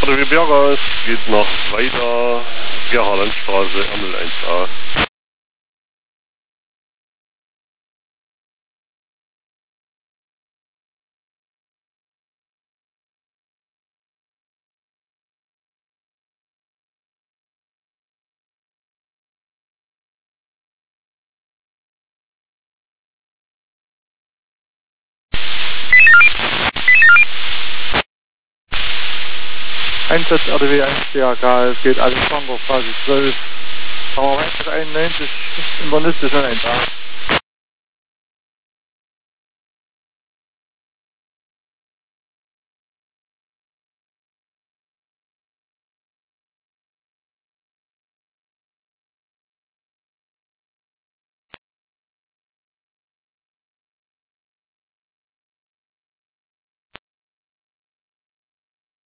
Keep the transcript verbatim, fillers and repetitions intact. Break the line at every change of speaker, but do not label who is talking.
R W Berger, es geht noch weiter, Gerharlandstraße, R null eins A.
Einsatz R D W eins D H K, es geht Alexanderstraße zwölf, Tower einundneunzig, Inverness eins A.